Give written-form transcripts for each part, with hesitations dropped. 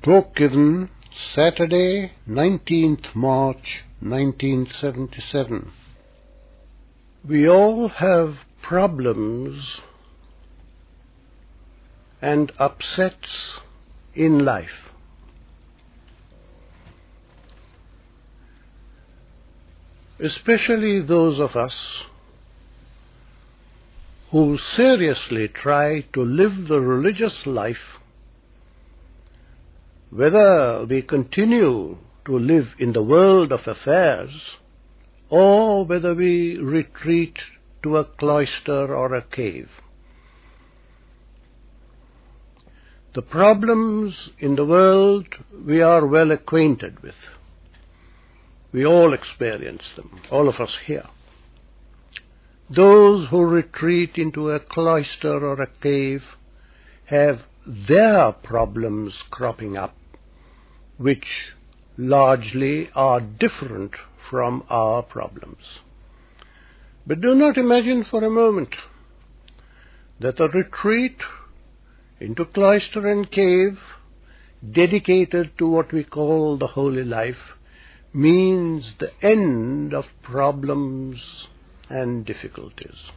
Talk given Saturday, 19th March 1977. We all have problems and upsets in life. Especially those of us who seriously try to live the religious life, whether we continue to live in the world of affairs or whether we retreat to a cloister or a cave. The problems in the world we are well acquainted with. We all experience them, all of us here. Those who retreat into a cloister or a cave have their problems cropping up, which largely are different from our problems. But do not imagine for a moment that a retreat into cloister and cave dedicated to what we call the holy life means the end of problems and difficulties.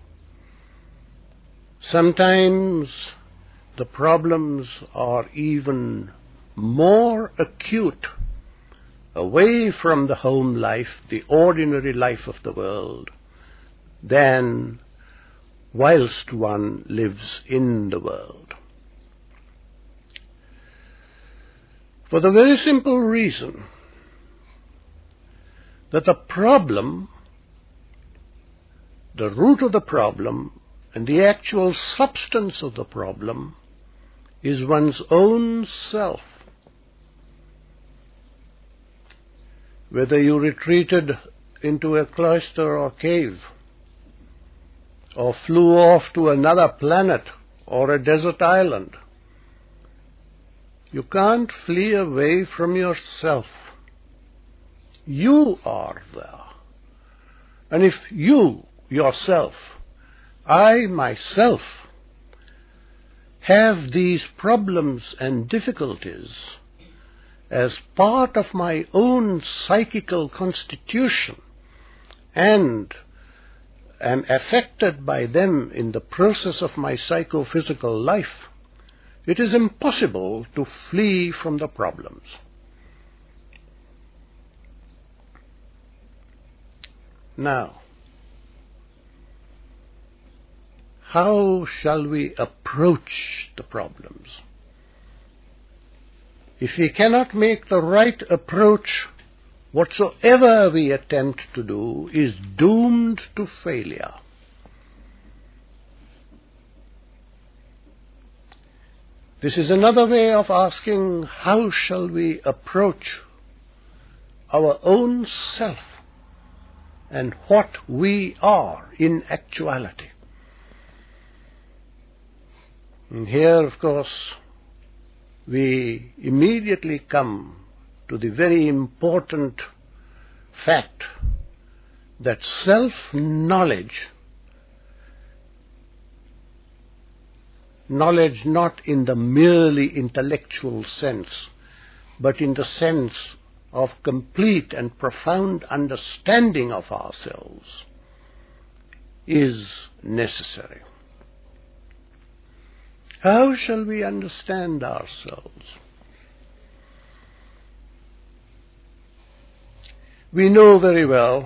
Sometimes the problems are even more acute away from the home life, the ordinary life of the world, than whilst one lives in the world. For the very simple reason that the problem, the root of the problem, and the actual substance of the problem is one's own self. Whether you retreated into a cloister or cave, or flew off to another planet or a desert island, you can't flee away from yourself. You are there. And if you, yourself, I myself, have these problems and difficulties as part of my own psychical constitution and am affected by them in the process of my psychophysical life, it is impossible to flee from the problems. Now, how shall we approach the problems? If we cannot make the right approach, whatsoever we attempt to do is doomed to failure. This is another way of asking, how shall we approach our own self and what we are in actuality? And here, of course, we immediately come to the very important fact that self-knowledge, knowledge not in the merely intellectual sense, but in the sense of complete and profound understanding of ourselves, is necessary. How shall we understand ourselves? We know very well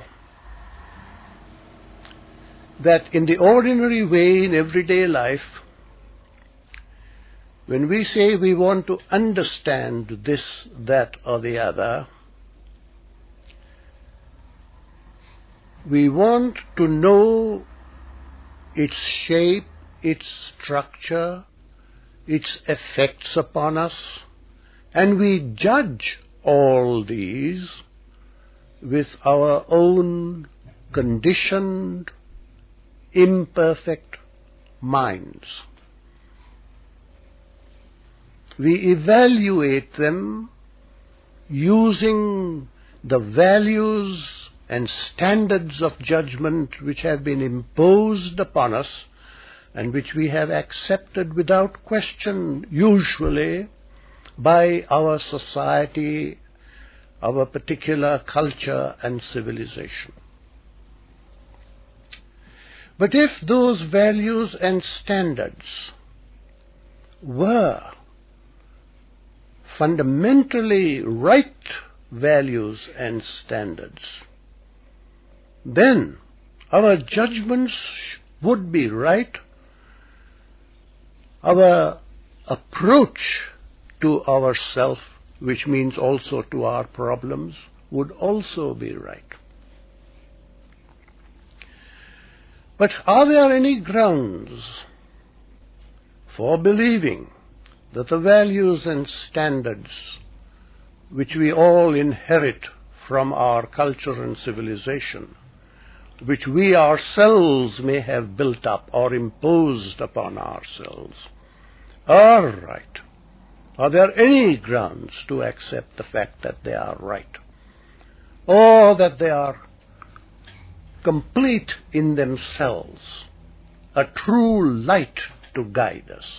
that in the ordinary way in everyday life, when we say we want to understand this, that, or the other, we want to know its shape, its structure, its effects upon us, and we judge all these with our own conditioned, imperfect minds. We evaluate them using the values and standards of judgment which have been imposed upon us and which we have accepted without question, usually by our society, our particular culture and civilization. But if those values and standards were fundamentally right values and standards, then our judgments would be right, our approach to ourself, which means also to our problems, would also be right. But are there any grounds for believing that the values and standards which we all inherit from our culture and civilization, which we ourselves may have built up or imposed upon ourselves, are right? Are there any grounds to accept the fact that they are right, or that they are complete in themselves, a true light to guide us?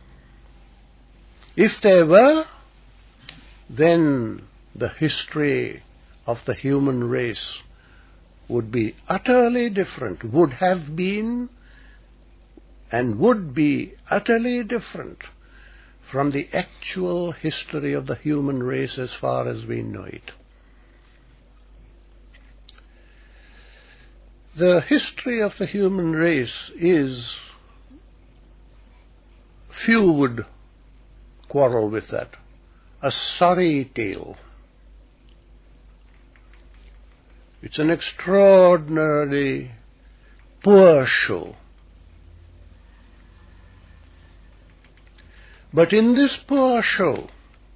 If they were, then the history of the human race would be utterly different, would have been and would be utterly different from the actual history of the human race as far as we know it. The history of the human race is, few would quarrel with that, a sorry tale. It's an extraordinarily poor show. But in this poor show,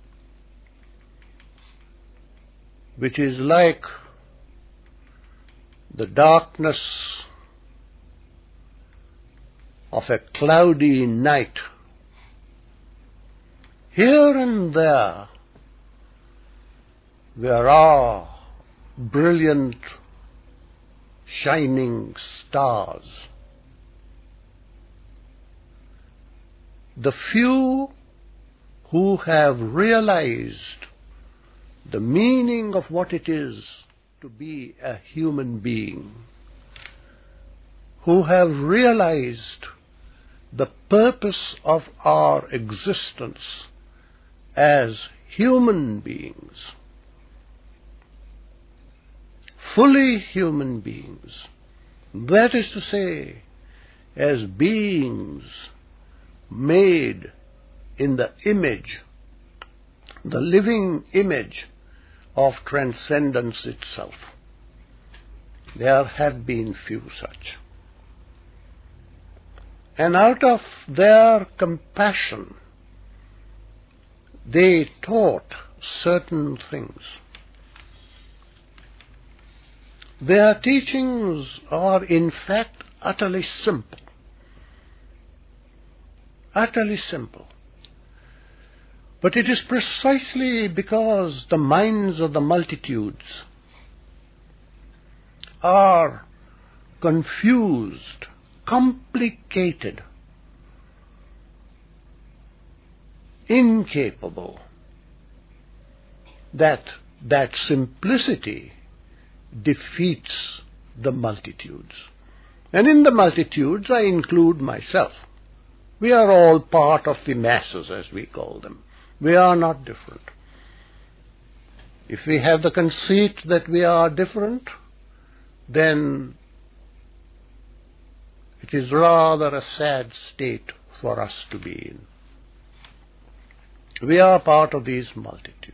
which is like the darkness of a cloudy night, here and there are brilliant, shining stars. The few who have realized the meaning of what it is to be a human being, who have realized the purpose of our existence as human beings, fully human beings, that is to say, as beings made in the image, the living image of transcendence itself. There have been few such. And out of their compassion, they taught certain things. Their teachings are in fact utterly simple. Utterly simple. But it is precisely because the minds of the multitudes are confused, complicated, incapable, that simplicity defeats the multitudes. And in the multitudes I include myself. We are all part of the masses, as we call them. We are not different. If we have the conceit that we are different, then it is rather a sad state for us to be in. We are part of these multitudes.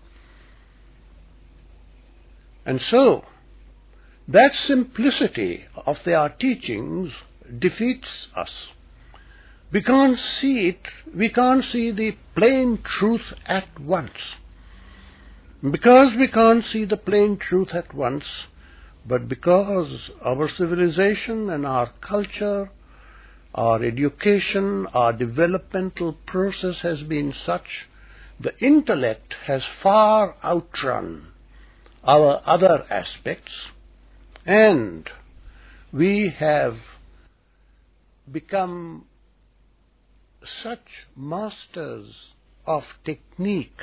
And so, that simplicity of their teachings defeats us. We can't see it, we can't see the plain truth at once. Because we can't see the plain truth at once, but because our civilization and our culture, our education, our developmental process has been such, the intellect has far outrun our other aspects, and we have become such masters of technique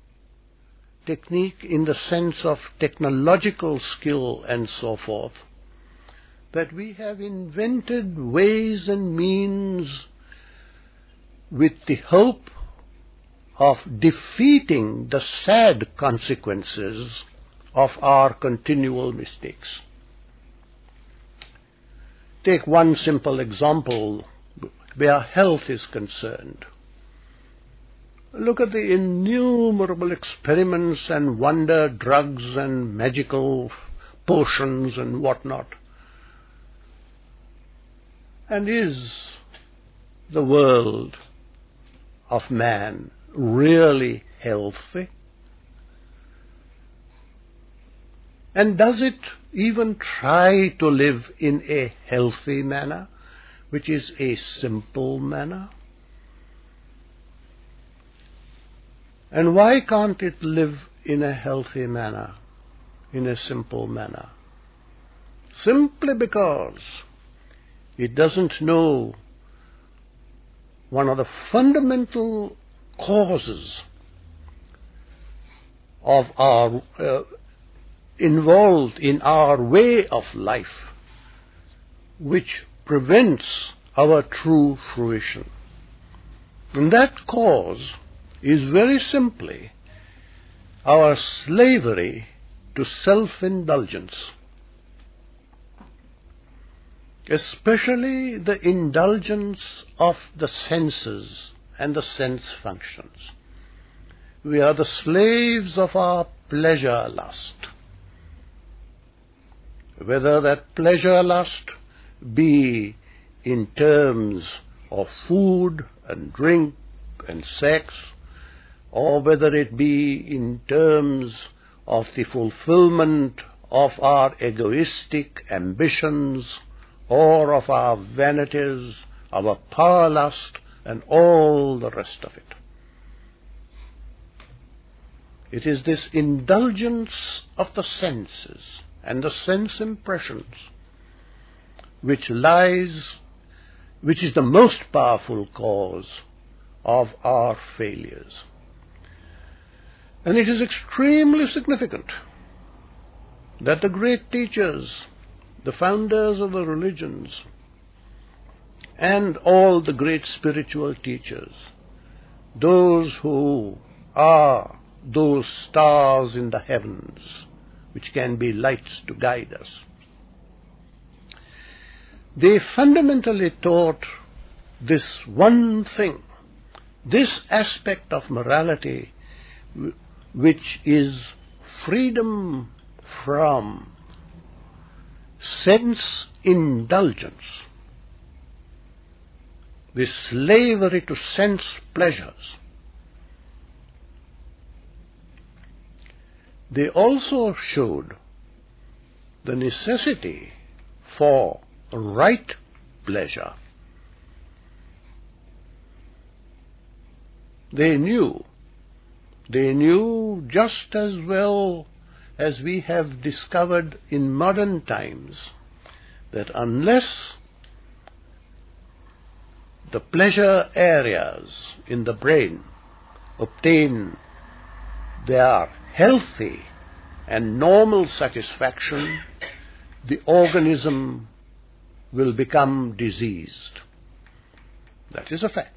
in the sense of technological skill and so forth, that we have invented ways and means with the hope of defeating the sad consequences of our continual mistakes. Take one simple example where health is concerned. Look at the innumerable experiments and wonder drugs and magical potions and whatnot. And is the world of man really healthy? And does it even try to live in a healthy manner, which is a simple manner? And why can't it live in a healthy manner, in a simple manner? Simply because it doesn't know one of the fundamental causes of our involved in our way of life, which prevents our true fruition. And that cause is very simply our slavery to self-indulgence, especially the indulgence of the senses and the sense functions. We are the slaves of our pleasure lust. Whether that pleasure lust be in terms of food and drink and sex, or whether it be in terms of the fulfillment of our egoistic ambitions, or of our vanities, our power lust, and all the rest of it. It is this indulgence of the senses and the sense impressions which is the most powerful cause of our failures. And it is extremely significant that the great teachers, the founders of the religions, and all the great spiritual teachers, those who are those stars in the heavens which can be lights to guide us, they fundamentally taught this one thing, this aspect of morality, which is freedom from sense indulgence, the slavery to sense pleasures. They also showed the necessity for right pleasure. They knew just as well as we have discovered in modern times that unless the pleasure areas in the brain obtain their healthy and normal satisfaction, the organism will become diseased. That is a fact.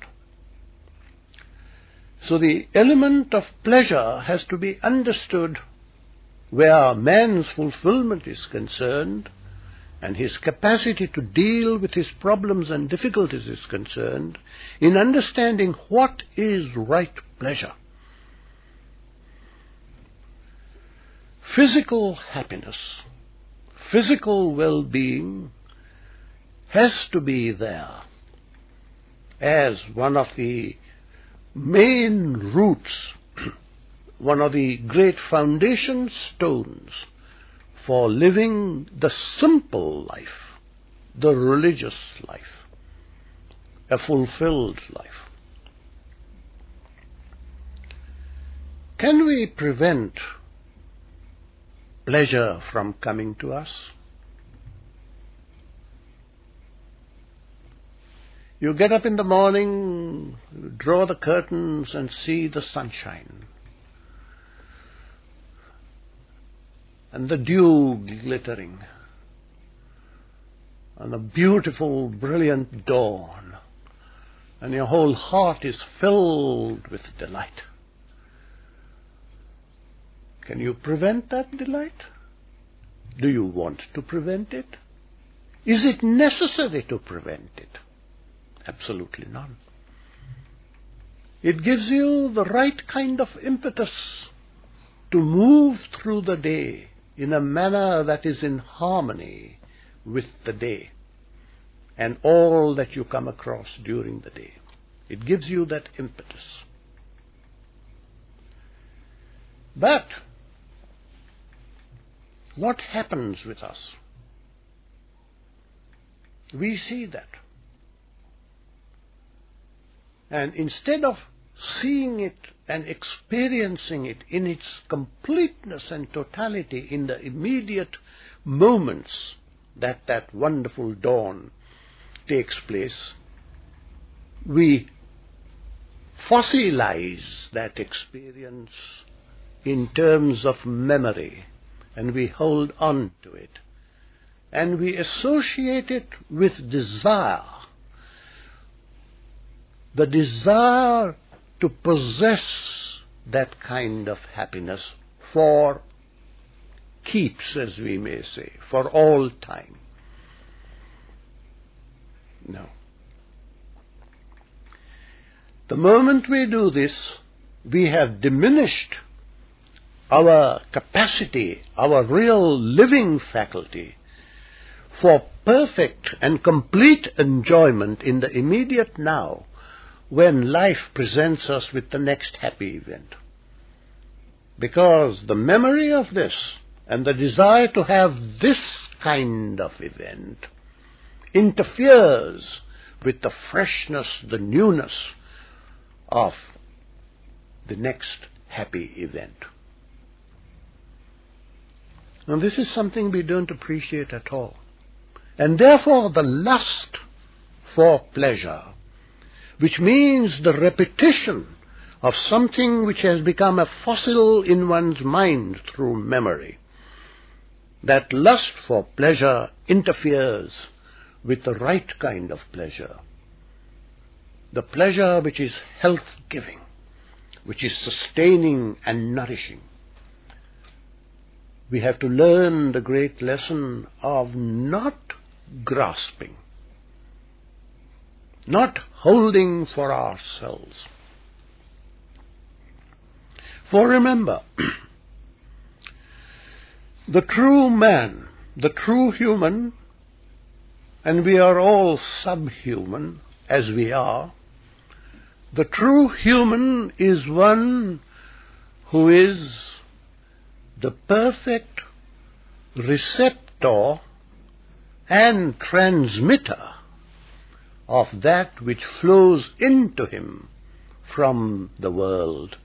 So the element of pleasure has to be understood where man's fulfillment is concerned, and his capacity to deal with his problems and difficulties is concerned, in understanding what is right pleasure. Physical happiness, physical well-being has to be there as one of the main roots, one of the great foundation stones for living the simple life, the religious life, a fulfilled life. Can we prevent pleasure from coming to us? You get up in the morning, draw the curtains and see the sunshine and the dew glittering and the beautiful, brilliant dawn, and your whole heart is filled with delight. Can you prevent that delight? Do you want to prevent it? Is it necessary to prevent it? Absolutely not. It gives you the right kind of impetus to move through the day in a manner that is in harmony with the day and all that you come across during the day. It gives you that impetus. But what happens with us? We see that. And instead of seeing it and experiencing it in its completeness and totality in the immediate moments that that wonderful dawn takes place, we fossilize that experience in terms of memory, and we hold on to it, and we associate it with desire. The desire to possess that kind of happiness for keeps, as we may say, for all time. No. The moment we do this, we have diminished our capacity, our real living faculty for perfect and complete enjoyment in the immediate now, when life presents us with the next happy event. Because the memory of this and the desire to have this kind of event interferes with the freshness, the newness of the next happy event. Now this is something we don't appreciate at all. And therefore the lust for pleasure, which means the repetition of something which has become a fossil in one's mind through memory, that lust for pleasure interferes with the right kind of pleasure, the pleasure which is health-giving, which is sustaining and nourishing. We have to learn the great lesson of not grasping, not holding for ourselves. For remember, the true man, the true human, and we are all subhuman as we are, the true human is one who is the perfect receptor and transmitter of that which flows into him from the world.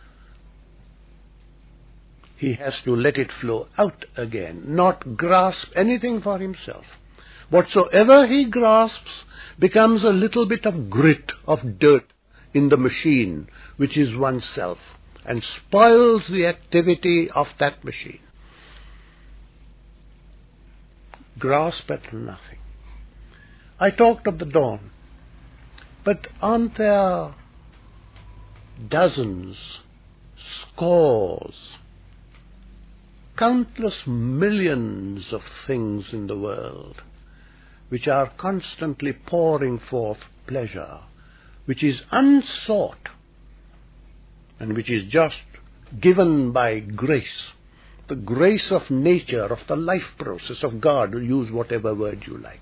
He has to let it flow out again, not grasp anything for himself. Whatsoever he grasps becomes a little bit of grit, of dirt in the machine, which is oneself, and spoils the activity of that machine. Grasp at nothing. I talked of the dawn, but aren't there dozens, scores, countless millions of things in the world which are constantly pouring forth pleasure, which is unsought and which is just given by grace, the grace of nature, of the life process of God, use whatever word you like.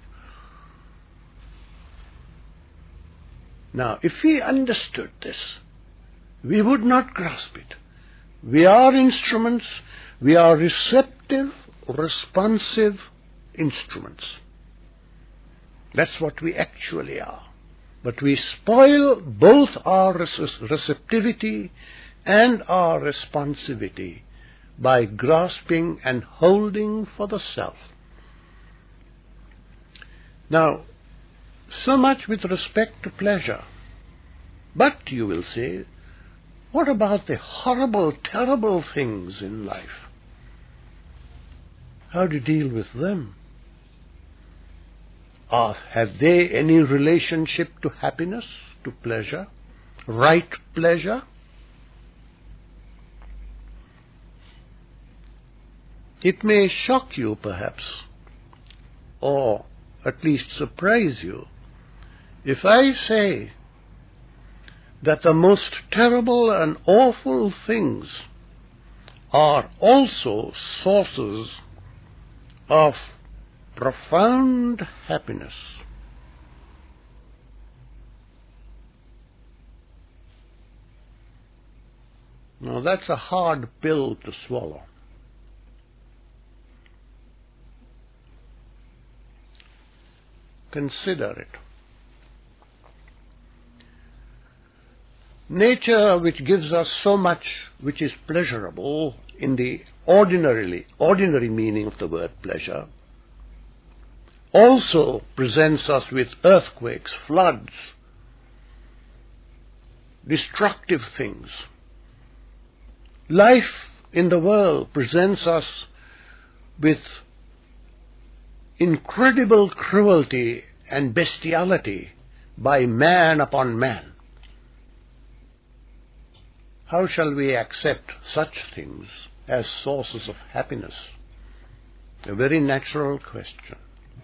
Now, if we understood this, we would not grasp it. We are instruments, we are receptive, responsive instruments. That's what we actually are. But we spoil both our receptivity and our responsivity by grasping and holding for the self. Now, So much with respect to pleasure. But, you will say, what about the horrible, terrible things in life? How do you deal with them? Have they any relationship to happiness, to pleasure, right pleasure? It may shock you, perhaps, or at least surprise you, if I say that the most terrible and awful things are also sources of profound happiness. Now that's a hard pill to swallow. Consider it. Nature, which gives us so much which is pleasurable in the ordinary meaning of the word pleasure, also presents us with earthquakes, floods, destructive things. Life in the world presents us with incredible cruelty and bestiality by man upon man. How shall we accept such things as sources of happiness? A very natural question.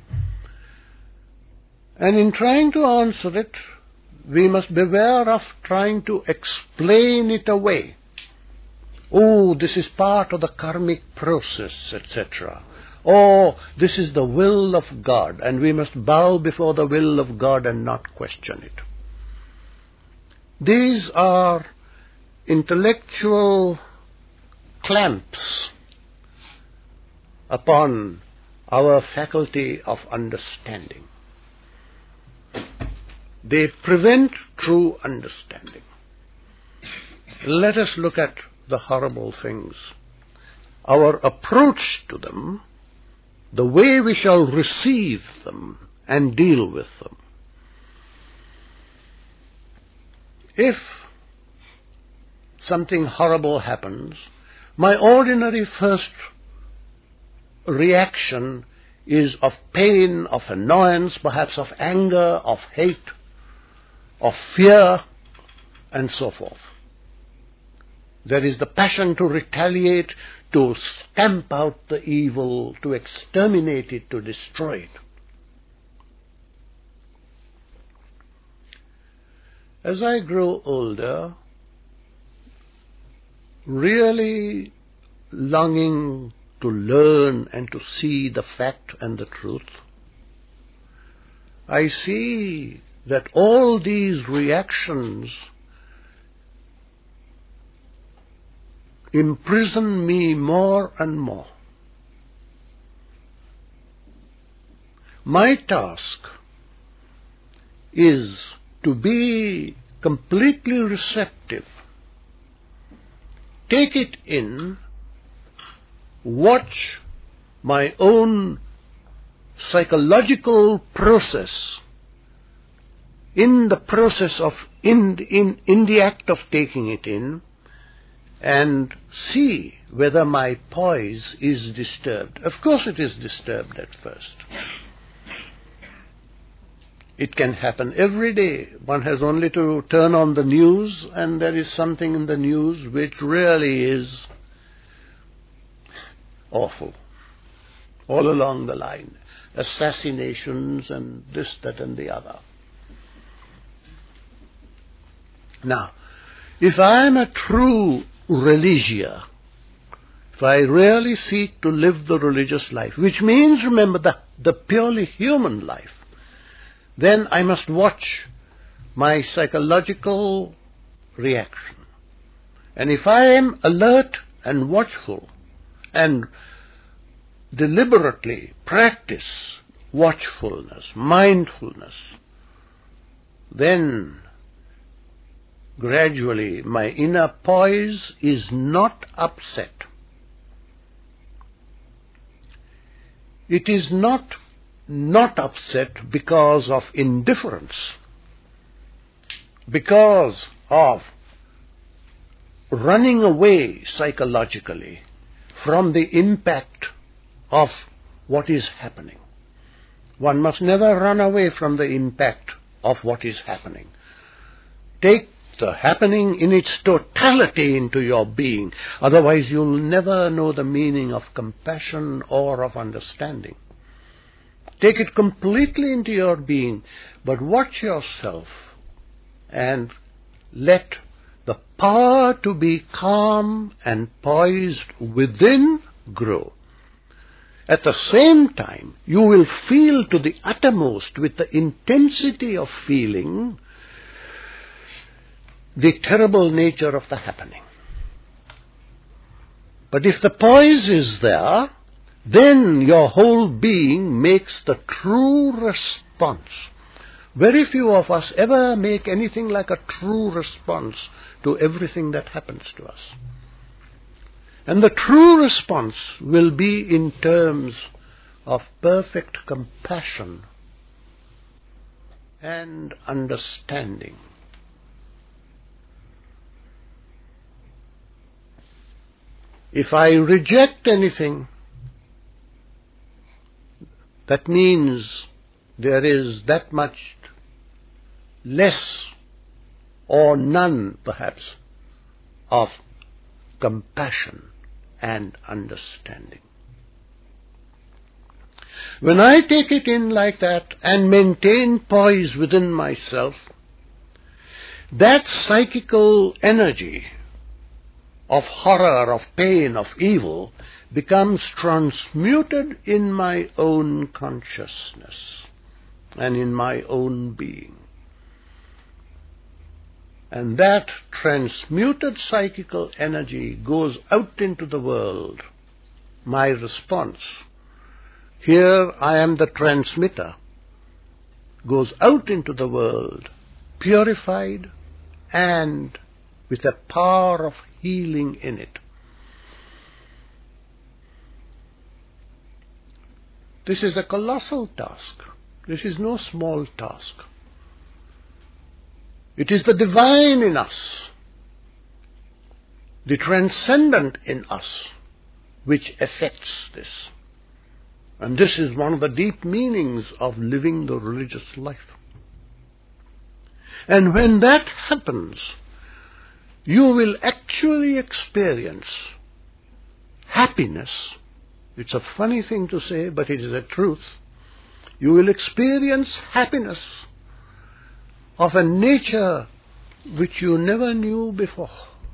And in trying to answer it, we must beware of trying to explain it away. Oh, this is part of the karmic process, etc. Or this is the will of God, and we must bow before the will of God and not question it. These are intellectual clamps upon our faculty of understanding. They prevent true understanding. Let us look at the horrible things. Our approach to them, the way we shall receive them and deal with them. If something horrible happens, my ordinary first reaction is of pain, of annoyance, perhaps of anger, of hate, of fear, and so forth. There is the passion to retaliate, to stamp out the evil, to exterminate it, to destroy it. As I grow older, really longing to learn and to see the fact and the truth, I see that all these reactions imprison me more and more. My task is to be completely receptive, take it in, watch my own psychological process in the process of, in the act of taking it in, and see whether my poise is disturbed. Of course it is disturbed at first. It can happen every day. One has only to turn on the news, and there is something in the news which really is awful. All along the line. Assassinations and this, that and the other. Now, if I am a true religious, if I really seek to live the religious life, which means, remember, the purely human life, then I must watch my psychological reaction. And if I am alert and watchful and deliberately practice watchfulness, mindfulness, then gradually my inner poise is not upset. It is not not upset because of indifference, because of running away psychologically from the impact of what is happening. One must never run away from the impact of what is happening. Take the happening in its totality into your being. Otherwise you'll never know the meaning of compassion or of understanding. Take it completely into your being, but watch yourself and let the power to be calm and poised within grow. At the same time, you will feel to the uttermost, with the intensity of feeling, the terrible nature of the happening. But if the poise is there, then your whole being makes the true response. Very few of us ever make anything like a true response to everything that happens to us. And the true response will be in terms of perfect compassion and understanding. If I reject anything, that means there is that much less or none, perhaps, of compassion and understanding. When I take it in like that and maintain poise within myself, that psychical energy of horror, of pain, of evil becomes transmuted in my own consciousness and in my own being. And that transmuted psychical energy goes out into the world. My response, here I am the transmitter, goes out into the world, purified and with a power of healing in it. This is a colossal task. This is no small task. It is the divine in us, the transcendent in us, which affects this. And this is one of the deep meanings of living the religious life. And when that happens, you will actually experience happiness. It's a funny thing to say, but it is a truth. You will experience happiness of a nature which you never knew before.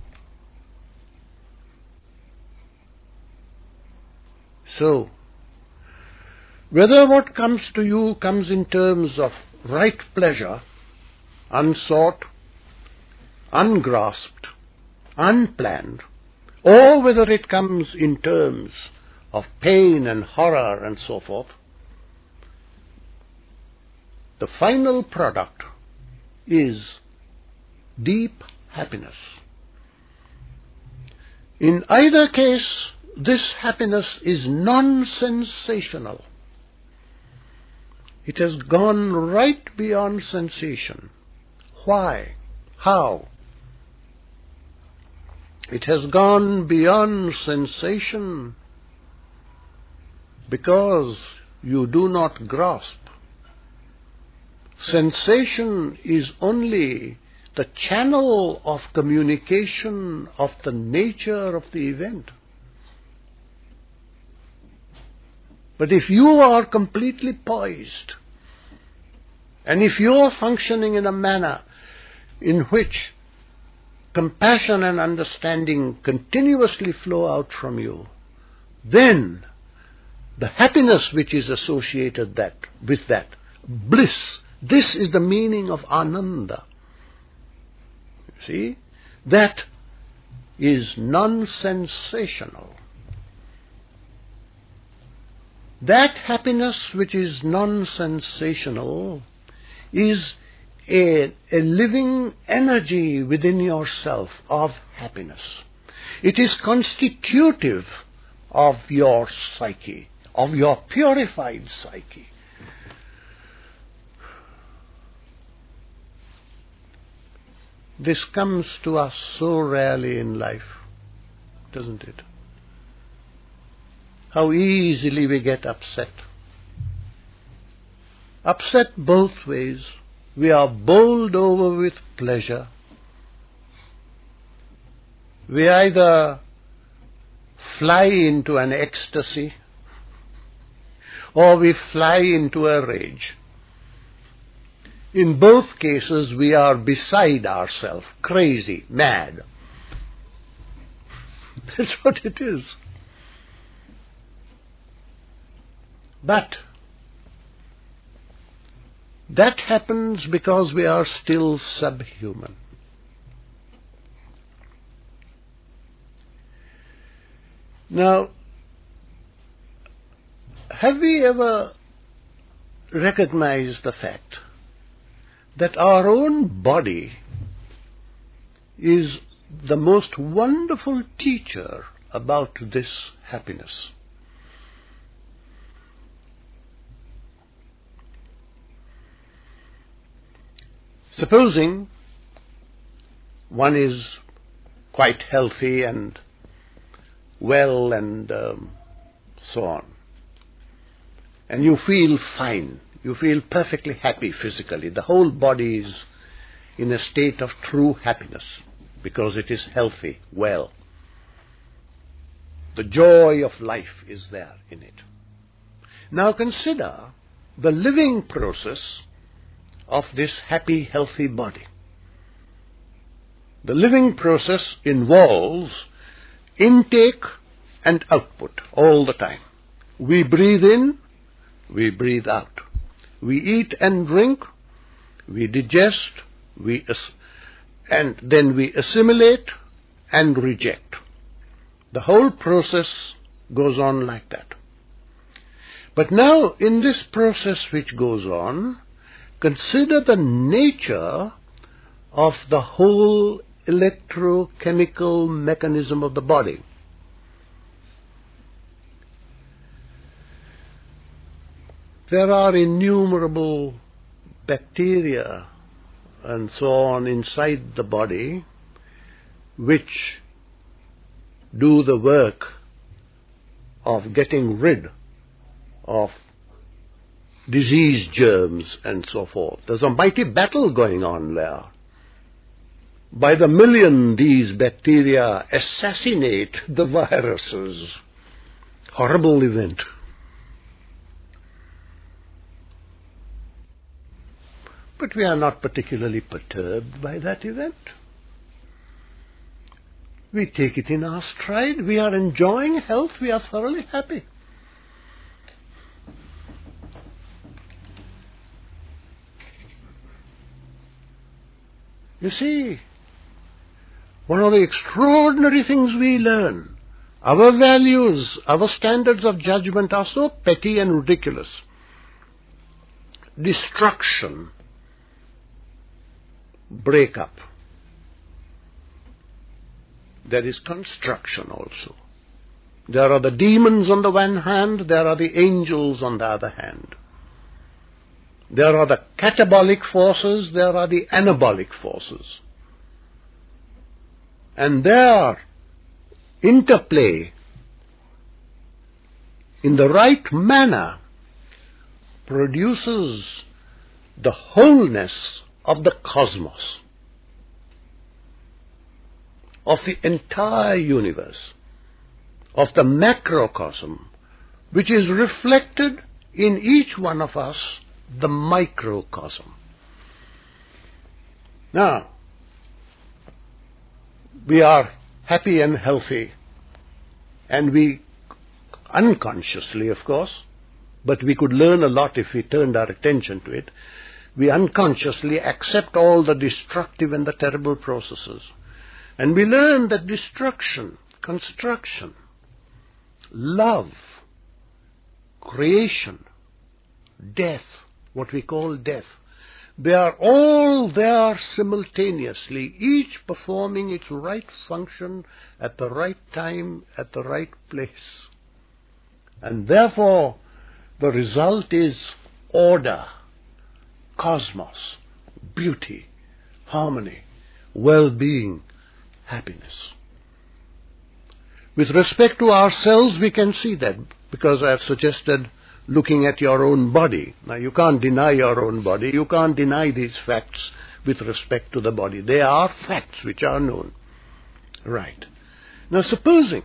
So, whether what comes to you comes in terms of right pleasure, unsought, ungrasped, unplanned, or whether it comes in terms of pain and horror and so forth, the final product is deep happiness. In either case, this happiness is non-sensational. It has gone right beyond sensation. Why? How? It has gone beyond sensation because you do not grasp. Sensation is only the channel of communication of the nature of the event. But if you are completely poised, and if you are functioning in a manner in which compassion and understanding continuously flow out from you, then the happiness which is associated with that, bliss, this is the meaning of Ananda. You see? That is non-sensational. That happiness which is non-sensational is a living energy within yourself of happiness. It is constitutive of your psyche, of your purified psyche. This comes to us so rarely in life, doesn't it? How easily we get upset. Upset both ways. We are bowled over with pleasure. We either fly into an ecstasy or we fly into a rage. In both cases, we are beside ourselves, crazy, mad. That's what it is. But that happens because we are still subhuman. Now, have we ever recognized the fact that our own body is the most wonderful teacher about this happiness? Supposing one is quite healthy and well and so on, and you feel fine, you feel perfectly happy physically. The whole body is in a state of true happiness because it is healthy, well. The joy of life is there in it. Now consider the living process of this happy, healthy body. The living process involves intake and output all the time. We breathe in, we breathe out. We eat and drink, we digest, and then we assimilate and reject. The whole process goes on like that. But now, in this process which goes on, consider the nature of the whole electrochemical mechanism of the body. There are innumerable bacteria and so on inside the body which do the work of getting rid of disease germs and so forth. There's a mighty battle going on there. By the million, these bacteria assassinate the viruses. Horrible event. But we are not particularly perturbed by that event. We take it in our stride. We are enjoying health. We are thoroughly happy. You see, one of the extraordinary things we learn, our values, our standards of judgment are so petty and ridiculous. Destruction, break up. There is construction also. There are the demons on the one hand, there are the angels on the other hand. There are the catabolic forces, there are the anabolic forces. And their interplay in the right manner produces the wholeness of the cosmos, of the entire universe, of the macrocosm, which is reflected in each one of us, the microcosm. Now, we are happy and healthy, and we unconsciously, of course, but we could learn a lot if we turned our attention to it, we unconsciously accept all the destructive and the terrible processes. And we learn that destruction, construction, love, creation, death, what we call death, they are all there simultaneously, each performing its right function at the right time, at the right place. And therefore, the result is order, cosmos, beauty, harmony, well-being, happiness. With respect to ourselves, we can see that, because I have suggested looking at your own body. Now, you can't deny your own body. You can't deny these facts with respect to the body. They are facts which are known. Right. Now, supposing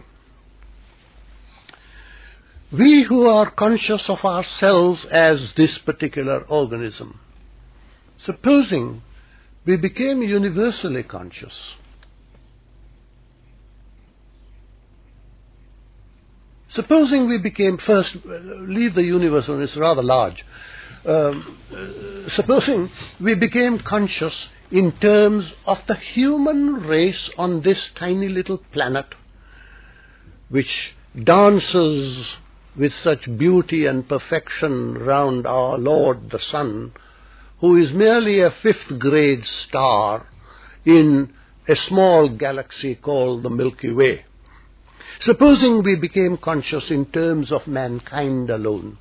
we who are conscious of ourselves as this particular organism, supposing we became universally conscious, supposing we became, first, leave the universe on, it's rather large. Supposing we became conscious in terms of the human race on this tiny little planet, which dances with such beauty and perfection round our Lord the Sun, who is merely a fifth-grade star in a small galaxy called the Milky Way. Supposing we became conscious in terms of mankind alone,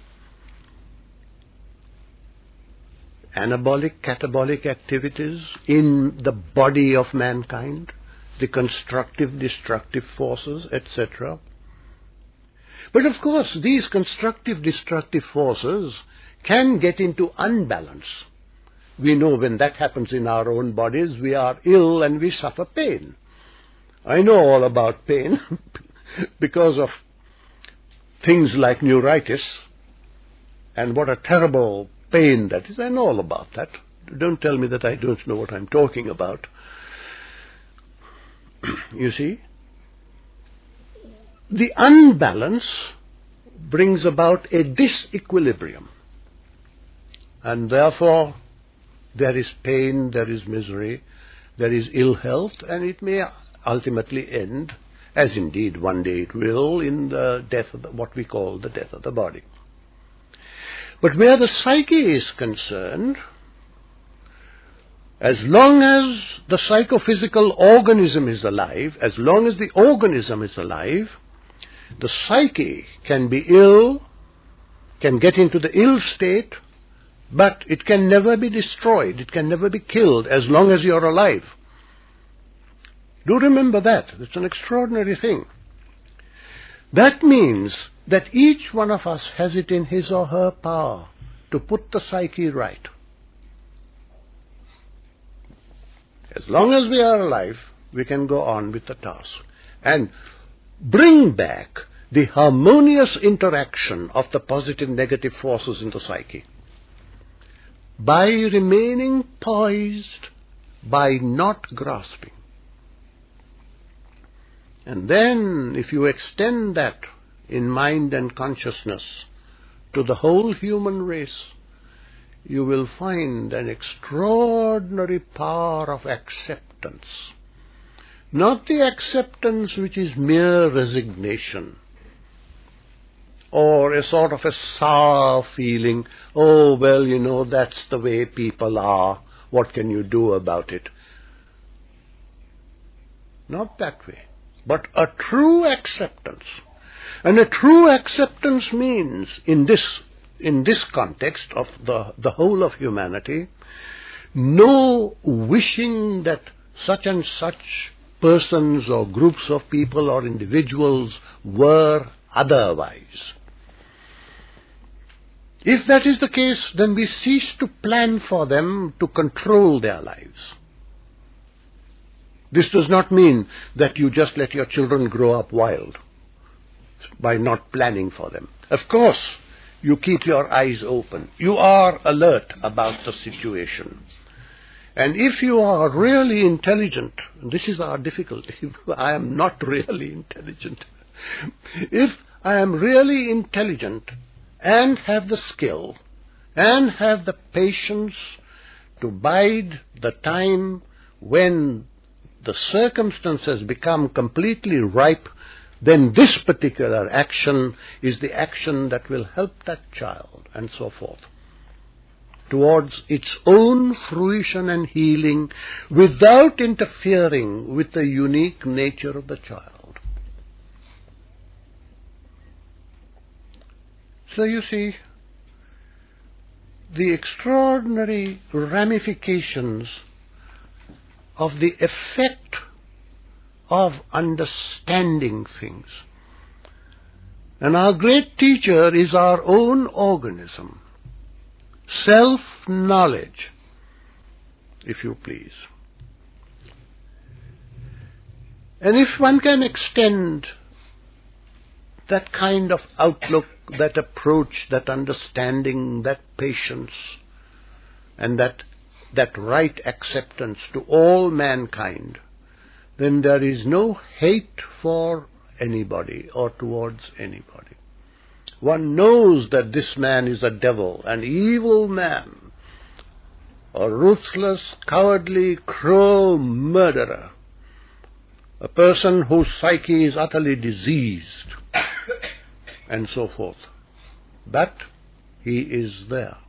anabolic, catabolic activities in the body of mankind, the constructive, destructive forces, etc. But of course, these constructive, destructive forces can get into unbalance. We know when that happens in our own bodies, we are ill and we suffer pain. I know all about pain because of things like neuritis, and what a terrible pain that is. I know all about that. Don't tell me that I don't know what I'm talking about. You see, the unbalance brings about a disequilibrium, and therefore there is pain, there is misery, there is ill health, and it may ultimately end, as indeed one day it will, in the death of what we call the death of the body. But where the psyche is concerned, as long as the psychophysical organism is alive, as long as the organism is alive, the psyche can be ill, can get into the ill state, but it can never be destroyed, it can never be killed as long as you're alive. Do remember that. It's an extraordinary thing. That means that each one of us has it in his or her power to put the psyche right. As long as we are alive, we can go on with the task and bring back the harmonious interaction of the positive-negative forces in the psyche by remaining poised, by not grasping. And then, if you extend that in mind and consciousness to the whole human race, you will find an extraordinary power of acceptance. Not the acceptance which is mere resignation, or a sort of a sour feeling, oh, well, you know, that's the way people are, what can you do about it? Not that way, but a true acceptance. And a true acceptance means, in this context of the whole of humanity, no wishing that such and such persons or groups of people or individuals were otherwise. If that is the case, then we cease to plan for them to control their lives. This does not mean that you just let your children grow up wild by not planning for them. Of course, you keep your eyes open. You are alert about the situation. And if you are really intelligent, and this is our difficulty, I am not really intelligent. If I am really intelligent and have the skill and have the patience to bide the time when the circumstances become completely ripe, then this particular action is the action that will help that child, and so forth, towards its own fruition and healing without interfering with the unique nature of the child. So you see, the extraordinary ramifications of the effect of understanding things. And our great teacher is our own organism, self-knowledge, if you please. And if one can extend that kind of outlook, that approach, that understanding, that patience, and that right acceptance to all mankind, then there is no hate for anybody or towards anybody. One knows that this man is a devil, an evil man, a ruthless, cowardly, cruel murderer, a person whose psyche is utterly diseased, and so forth. But he is there.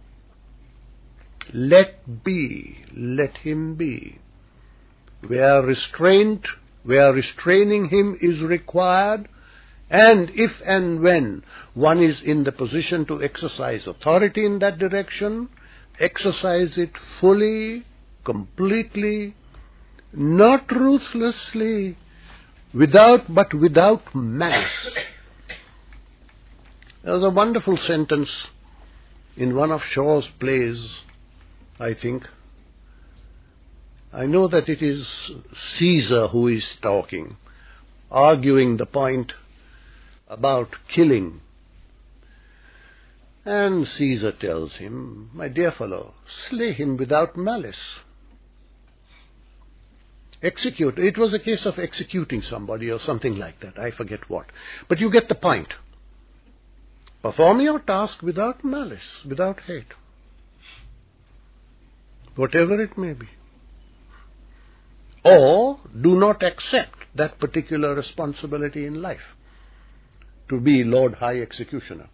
Let be, let him be. Where restraining him is required, and if and when one is in the position to exercise authority in that direction, exercise it fully, completely, not ruthlessly, but without malice. There's a wonderful sentence in one of Shaw's plays, I think. I know that it is Caesar who is talking, arguing the point about killing. And Caesar tells him, my dear fellow, slay him without malice. Execute. It was a case of executing somebody or something like that. I forget what. But you get the point. Perform your task without malice, without hate. Whatever it may be. Or do not accept that particular responsibility in life to be Lord High Executioner.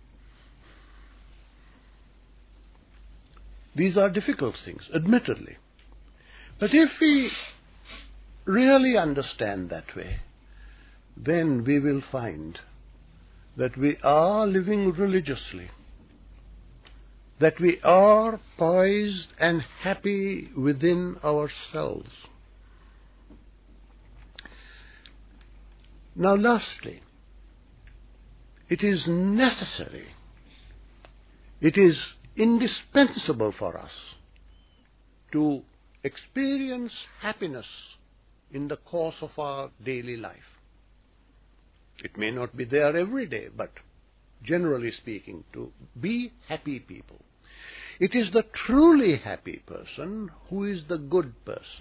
These are difficult things, admittedly. But if we really understand that way, then we will find that we are living religiously, that we are poised and happy within ourselves. Now lastly, it is necessary, it is indispensable for us to experience happiness in the course of our daily life. It may not be there every day, but generally speaking, to be happy people. It is the truly happy person who is the good person.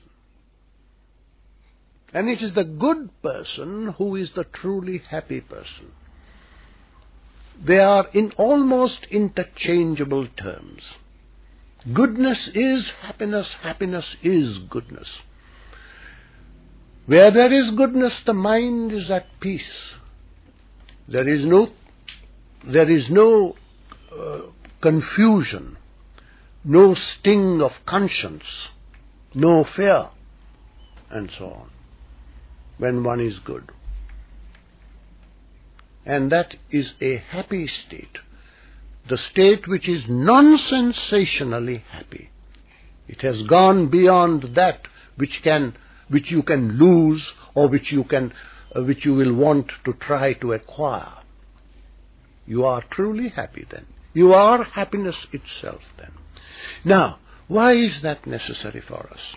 And it is the good person who is the truly happy person. They are in almost interchangeable terms. Goodness is happiness, happiness is goodness. Where there is goodness, the mind is at peace. There is no confusion, no sting of conscience, no fear, and so on, when one is good. And that is a happy state, the state which is non-sensationally happy. It has gone beyond that which you can lose or which you will want to try to acquire. You are truly happy then. You are happiness itself then. Now, why is that necessary for us?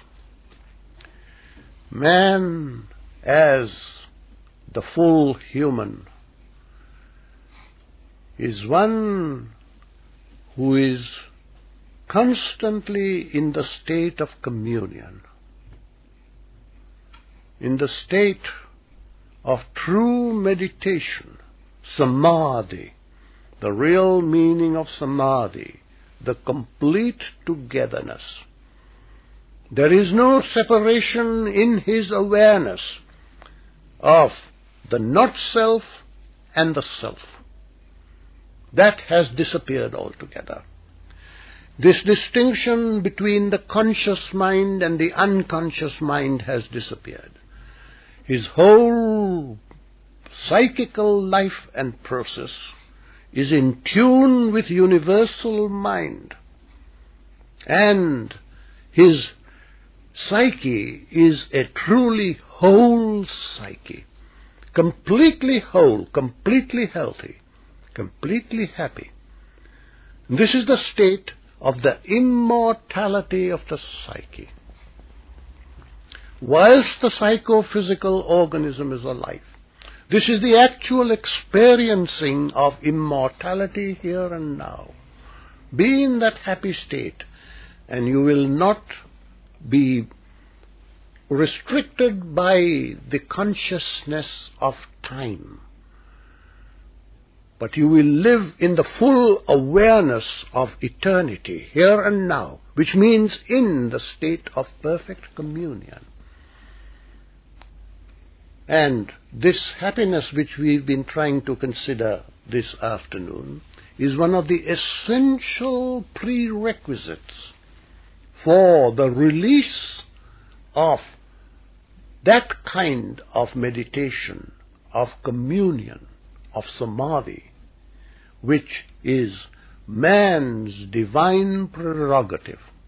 Man, as the full human, is one who is constantly in the state of communion, in the state of true meditation, samadhi, the real meaning of samadhi, the complete togetherness. There is no separation in his awareness of the not-self and the self. That has disappeared altogether. This distinction between the conscious mind and the unconscious mind has disappeared. His whole psychical life and process is in tune with universal mind, and his psyche is a truly whole psyche, completely whole, completely healthy, completely happy. This is the state of the immortality of the psyche. Whilst the psychophysical organism is alive, this is the actual experiencing of immortality here and now. Be in that happy state, and you will not be restricted by the consciousness of time, but you will live in the full awareness of eternity, here and now, which means in the state of perfect communion. And this happiness which we've been trying to consider this afternoon is one of the essential prerequisites for the release of that kind of meditation, of communion, of samadhi, which is man's divine prerogative.